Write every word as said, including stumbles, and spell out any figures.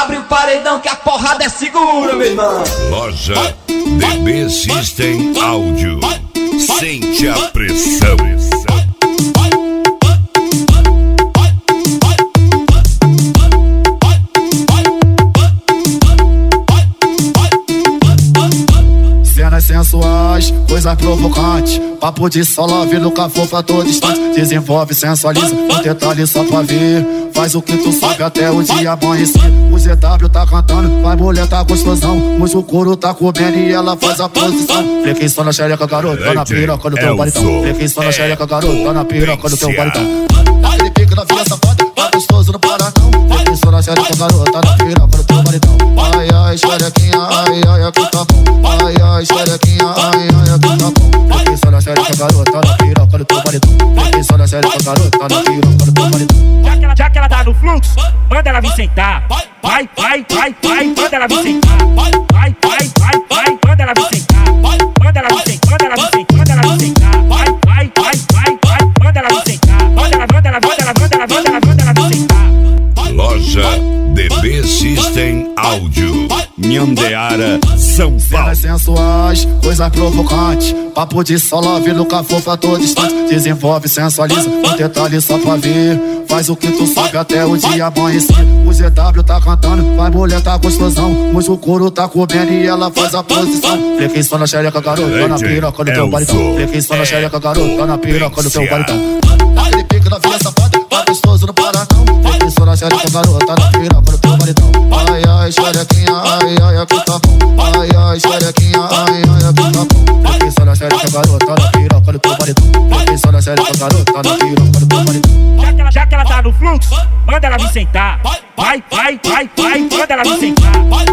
abre o paredão que a porrada é segura, meu irmão. Loja D B System Áudio. Sente a pressão. Cenas sensuais, coisas provocantes, papo de sola, vi nunca for pra todo instante. Desenvolve, sensualiza, um detalhe só pra ver. Faz o que tu sabe até o dia amanhecer. O Z W tá cantando, vai mulher tá gostosão. O Jucuru tá comendo e ela faz a posição. Flequei só na xereca, garoto, tá na piroca do teu baritão. Flequei só na xereca, garoto, tá na piroca do teu baritão. Aquele pique da filha safada, tá gostoso no Paraná. Flequei só na xereca, garoto, tá na piroca do teu baritão. Ai, ai, xerequinha, ai, ai, aqui tá bom. Ai, ai, xerequinha, ai, ai, aqui tá bom. Flequei só na xereca, garoto, tá na piroca do teu baritão. Flequei só na xereca, garoto, tá na piroca do teu baritão. Já que ela tá no fluxo, manda ela vir sentar. Vai, vai, vai, vai, manda ela vir sentar. Vai, vai, vai, vai, manda ela vir sentar. Manda ela vir sentar, manda ela vir sentar, manda ela vir sentar. Vai, vai, vai, vai, vai, manda ela vir sentar. Manda ela, manda ela, manda ela, manda ela, manda ela, manda ela vir sentar. Loja D B System Áudio. Nhandeara, São Paulo. Cenas sensuais, coisas provocantes, papo de sola, vi nunca for pra todo instante. Desenvolve, sensualiza, um detalhe só pra ver. Faz o que tu sabe até o dia amanhecer. O Z W tá cantando, vai mulher tá gostosão. O Jucuru tá comendo e ela faz a posição. Flequei só na xereca, garoto, tá na piroca do teu baritão. Flequei só na xereca, garoto, tá na piroca do teu baritão. Aquele pique da filha safada, tá gostoso no Paraná. Flequei só na xereca, garoto, tá na piroca do teu baritão. Ai, ai, xerequinha, ai, ai, aqui tá bom. Ai, ai, xerequinha, ai, ai, aqui tá bom. Flequei só na xereca, garoto, tá na piroca do teu baritão. Flequei só na xereca, garoto, tá na piroca do teu baritão. Já que ela, já que ela tá no fluxo, manda ela vir sentar. Vai, vai, vai, vai, manda ela vir sentar.